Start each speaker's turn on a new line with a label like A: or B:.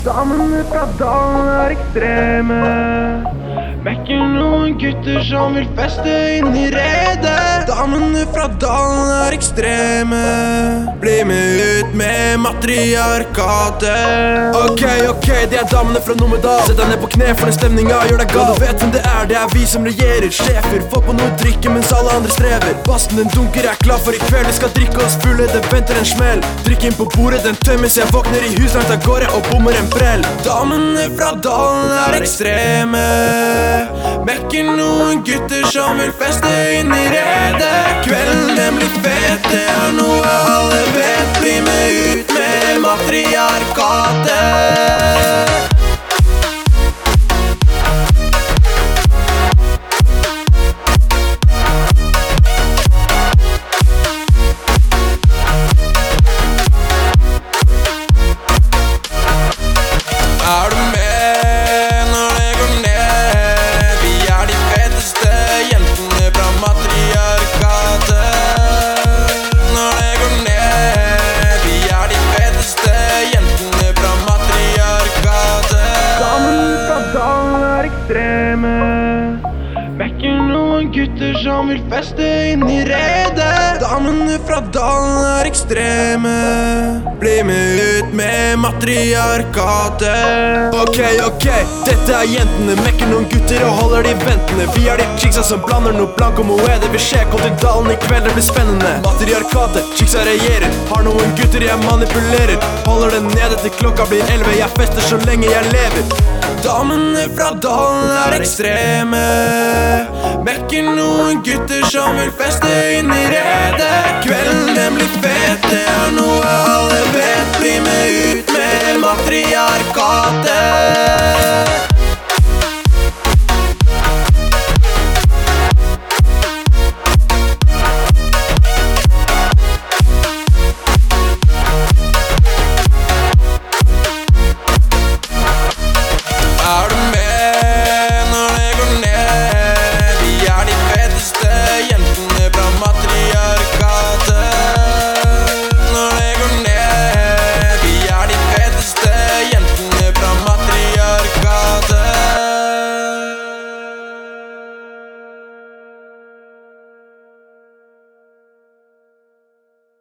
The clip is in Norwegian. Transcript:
A: Damene fra dalen ekstreme. Mekker noen gutter som vil feste inn I redet. Damene fra dalen ekstreme. Bli med ut med matriarkatet.
B: Ok, det damene fra Numedal. Sett deg ned på kne for den stemninga gjør deg gal. Du vet hvem det er vi som regjerer. Sjefer, få på noe drikke mens alle andre strever. Bassen den dunker, jeg klar for I kveld. Vi skal drikke oss fulle, det venter en smell. Drikk inn på bordet, den tømmes. Jeg våkner I hus langt av gårde og bommer en prell.
A: Damene fra dalen ekstreme. Mekker noen gutter som vil feste inn I redet. Kvelden den blir fet, det noe alle vet. Bli med ut med matriarkatet. Er du med når det går ned? Vi de feteste jentene fra matriarkatet. Når det går ned, vi de feteste jentene fra matriarkatet. Damene fra dalen ekstreme. Mekker noen gutter som vil feste inn I redet. Damene fra dalen ekstreme. Bli med ut med matriarkatet.
B: Ok, dette jentene. Mekker noen gutter og holder de ventende. Vi de chicksa som blander noe blanco moe. Det vil skje, kom til dalen I kveld, det blir spennende. Matriarkatet, chicksa regjerer. Har noen gutter jeg manipulerer. Holder det nede til klokka blir 11. Jeg fester så lenge jeg lever.
A: Damene fra dalen ekstreme. Mekker noen gutter som vil feste inn I redet. Kvelden den blir fet, det noe alle vet. Bli med ut med matriarkatet.